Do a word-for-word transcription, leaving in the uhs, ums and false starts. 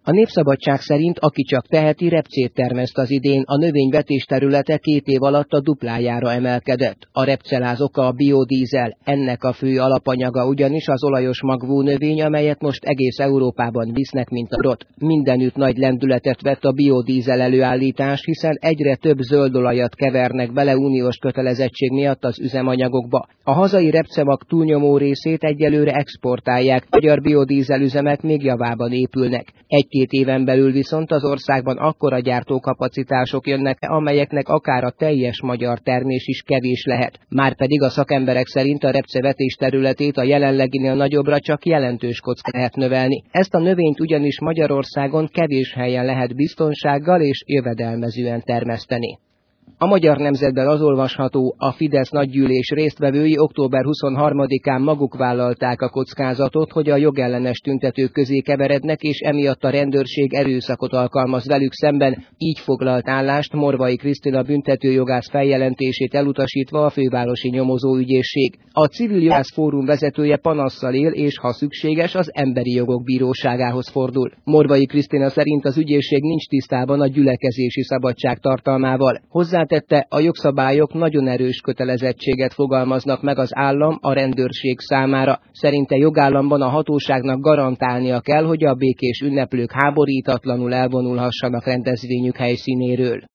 A Népszabadság szerint aki csak teheti, repcét termeszt az idén, a növény vetésterülete két év alatt a duplájára emelkedett. A repceláz oka a biodízel, ennek a fő alapanyaga ugyanis az olajos magvú növény, amelyet most egész Európában visznek, mint a rot. Mindenütt nagy lendületet vett a biodízel előállítás, hiszen egyre több zöldolajat kevernek bele uniós kötelezettség miatt az üzemanyagokba. A hazai repcemag túlnyomó részét egyelőre exportálják, magyar biodízel üzemek még javában épülnek. Egy-két éven belül viszont az országban akkora gyártókapacitások jönnek, amelyeknek akár a teljes magyar termés is kevés lehet. Márpedig a szakemberek szerint a repcevetés területét a jelenleginél nagyobbra csak jelentős kocka lehet növelni. Ezt a növényt ugyanis Magyarországon kevés helyen lehet biztonsággal és jövedelmezően termeszteni. A Magyar Nemzetben az olvasható, a Fidesz nagygyűlés résztvevői október huszonharmadikán maguk vállalták a kockázatot, hogy a jogellenes tüntetők közé keverednek, és emiatt a rendőrség erőszakot alkalmaz velük szemben. Így foglalt állást Morvai Krisztina büntetőjogász feljelentését elutasítva a fővárosi nyomozóügyészség. A Civil Jogász Fórum vezetője panasszal él, és ha szükséges, az Emberi Jogok Bíróságához fordul. Morvai Krisztina szerint az ügyészség nincs tisztában a gyülekezési szabadság tartalmával. Hozzátette, a jogszabályok nagyon erős kötelezettséget fogalmaznak meg az állam a rendőrség számára. Szerinte jogállamban a hatóságnak garantálnia kell, hogy a békés ünneplők háborítatlanul elvonulhassanak rendezvényük helyszínéről.